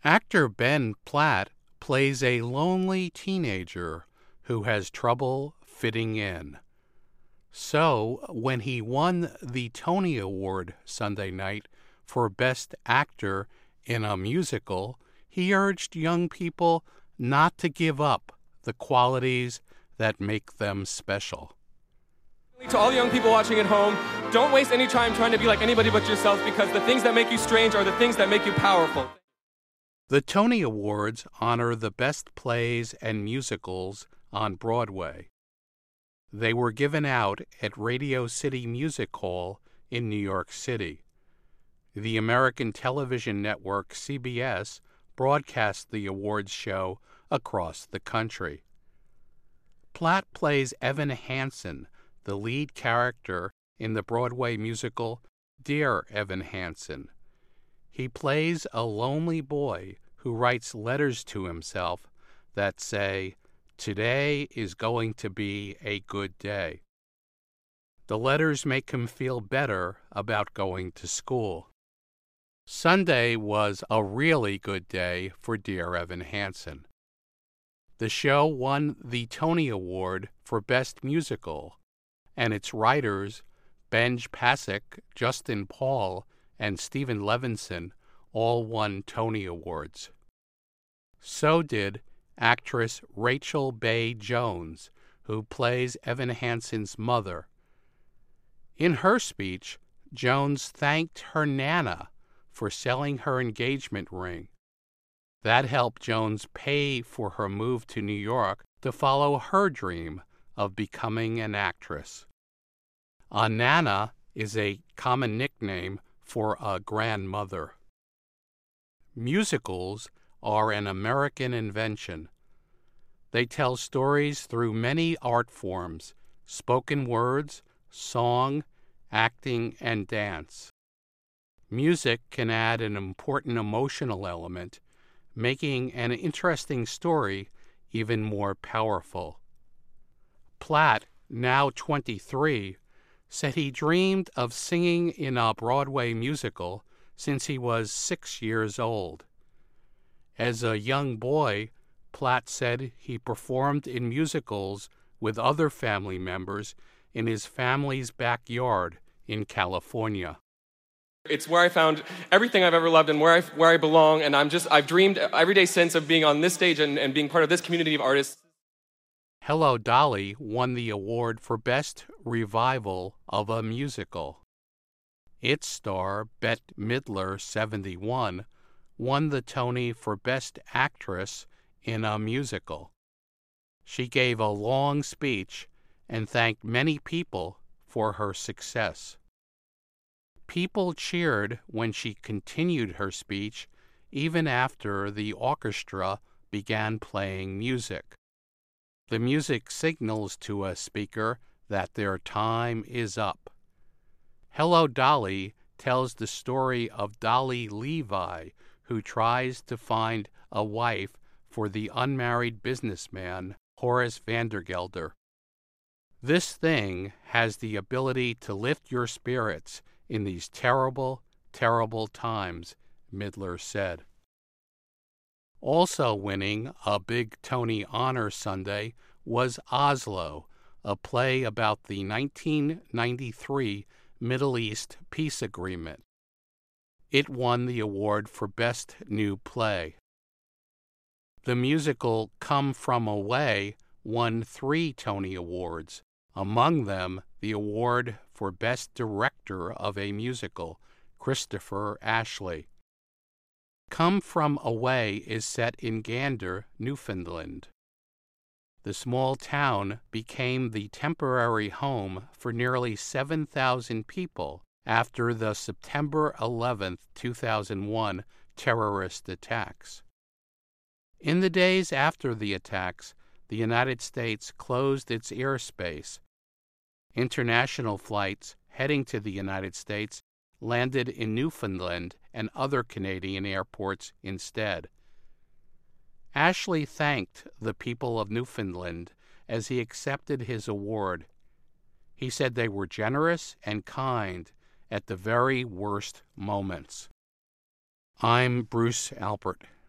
Actor Ben Platt plays a lonely teenager who has trouble fitting in. So, when he won the Tony Award Sunday night for Best Actor in a Musical, he urged young people not to give up the qualities that make them special. To all the young people watching at home, don't waste any time trying to be like anybody but yourself, because the things that make you strange are the things that make you powerful. The Tony Awards honor the best plays and musicals on Broadway. They were given out at Radio City Music Hall in New York City. The American television network CBS broadcast the awards show across the country. Platt plays Evan Hansen, the lead character in the Broadway musical Dear Evan Hansen. He plays a lonely boy who writes letters to himself that say, "Today is going to be a good day." The letters make him feel better about going to school. Sunday was a really good day for Dear Evan Hansen. The show won the Tony Award for Best Musical, and its writers, Benj Pasek, Justin Paul, and Stephen Levinson, all won Tony Awards. So did actress Rachel Bay Jones, who plays Evan Hansen's mother. In her speech, Jones thanked her Nana for selling her engagement ring. That helped Jones pay for her move to New York to follow her dream of becoming an actress. A Nana is a common nickname for a grandmother. Musicals are an American invention. They tell stories through many art forms: spoken words, song, acting, and dance. Music can add an important emotional element, making an interesting story even more powerful. Platt, now 23, said he dreamed of singing in a Broadway musical since he was 6 years old. As a young boy, Platt said he performed in musicals with other family members in his family's backyard in California. It's where I found everything I've ever loved and where I belong, and I've dreamed every day since of being on this stage and being part of this community of artists. Hello, Dolly won the award for Best Revival of a Musical. Its star, Bette Midler, 71, won the Tony for Best Actress in a Musical. She gave a long speech and thanked many people for her success. People cheered when she continued her speech, even after the orchestra began playing music. The music signals to a speaker that their time is up. Hello, Dolly tells the story of Dolly Levi, who tries to find a wife for the unmarried businessman Horace Vandergelder. This thing has the ability to lift your spirits in these terrible, terrible times, Midler said. Also winning a big Tony Honor Sunday was Oslo, a play about the 1993 Middle East peace agreement. It won the award for Best New Play. The musical Come From Away won 3 Tony Awards, among them the award for Best Director of a Musical, Christopher Ashley. Come From Away is set in Gander, Newfoundland. The small town became the temporary home for nearly 7,000 people after the September 11, 2001 terrorist attacks. In the days after the attacks, the United States closed its airspace. International flights heading to the United States landed in Newfoundland and other Canadian airports instead. Ashley thanked the people of Newfoundland as he accepted his award. He said they were generous and kind at the very worst moments. I'm Bruce Alpert.